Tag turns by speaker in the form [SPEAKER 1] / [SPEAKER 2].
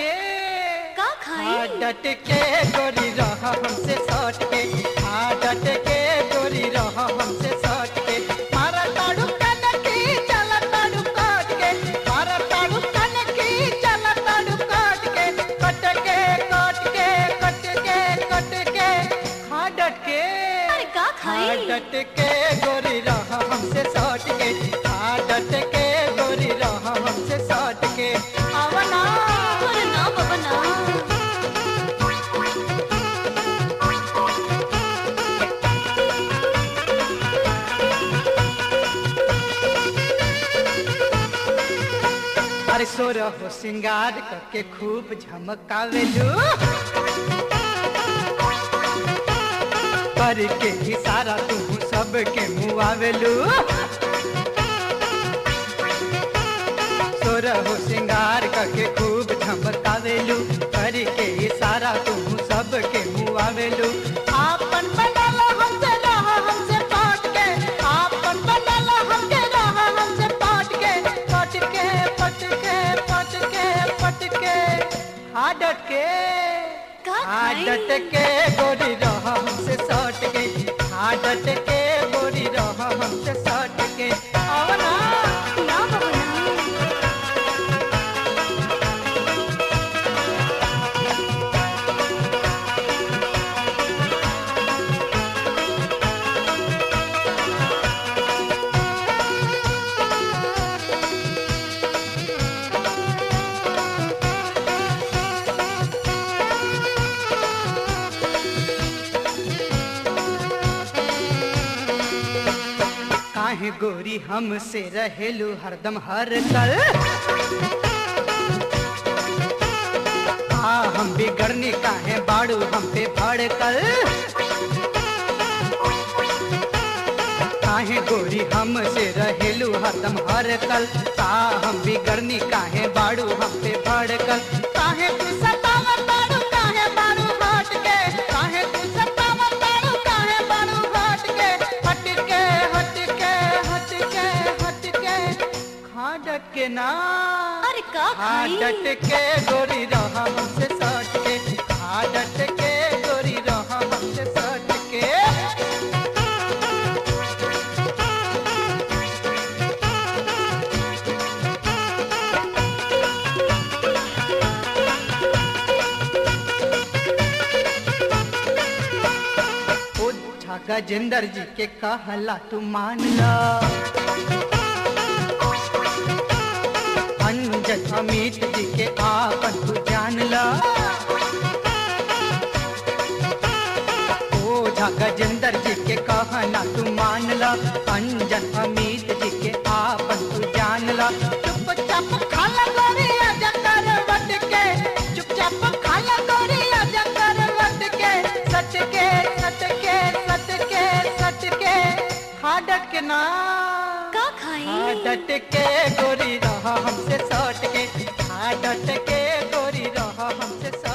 [SPEAKER 1] के
[SPEAKER 2] का खाई
[SPEAKER 1] डट के गोरी रह हमसे सट के डट के गोरी रह हमसे सट के मारा ताड़ू कन की चला ताड़ू काट के मारा ताड़ू कन की चला ताड़ू काट के कट के कट के कट के कट के डट के
[SPEAKER 2] अरे का खाई
[SPEAKER 1] डट के गोरी रह हमसे सट के डट के गोरी रह हमसे सट के आवना
[SPEAKER 2] अरे ना बाबा ना
[SPEAKER 1] अरे सोरा हो सिंगार करके खूब झमकावेलू करके इशारा तू सबके मुआवेलू सोरा हो सिंगार करके खूब झमकावेलू करके इशारा तू सबके मुआवेलू आपन बनाला हमसे रह हमसे पाट के आपन बनाला हमके रह हमसे पाट के पट के पट के पट के पट के डट के
[SPEAKER 2] का खाई
[SPEAKER 1] डट के गोरी रह हमसे सट के डट के गोरी रह हमसे सट के आवना
[SPEAKER 2] ना बाबा ना
[SPEAKER 1] काहे गोरी हमसे रहेलू हरदम हर कल हम बिगड़नी काहे बाड़ू हम पे भड़कल काहे गोरी हमसे रहेलू हरदम हर कल हम बिगड़नी काहे बाड़ू हम पे भड़कल काहे तू सतावत बाड़ू काहे बाड़ू हट के काहे तू सतावत बाड़ू काहे बाड़ू हट के हट के हट के हट के हट के डट के ना
[SPEAKER 2] अरे का खाई
[SPEAKER 1] डट के गोरी रह हमसे सट के डट के गोरी रह हमसे सट के गजेंद्र जी के कहला तू मान ला अंजन अमित जी के आपन तू जान ला ओझा गजेंद्र जी के कहला तू मान ला अंजन अमित जी के आपन तू जान ला चुपचाप खाला गोरी आजा करवट के चुपचाप खाला गोरी आजा करवट के सट के सट के सट के सट के डट के ना
[SPEAKER 2] का खाई
[SPEAKER 1] डट के गोरी रह हमसे सट के डट के गोरी रह हमसे सट